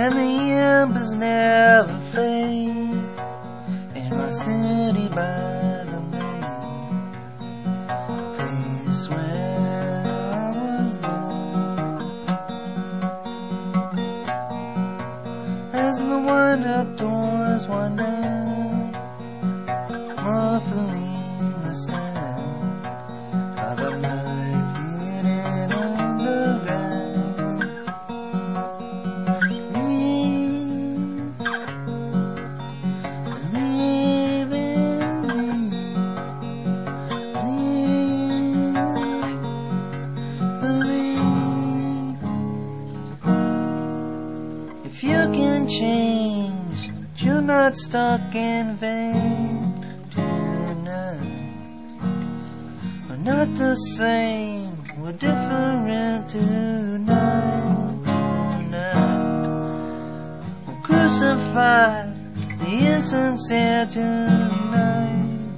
and the embers never fade in my city by the lake, place where I was born. As the wind-up doors wind down, muffling the sound of a life hidden underground. Believe in me. Believe. If you can change, you're not stuck in vain tonight. We're not the same, we're different tonight. We'll crucify the insincere tonight.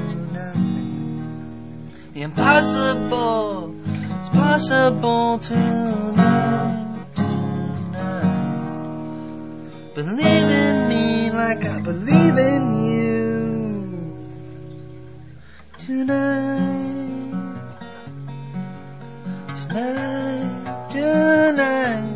The impossible, it's possible tonight. Believe in me like I believe in you tonight, tonight, tonight.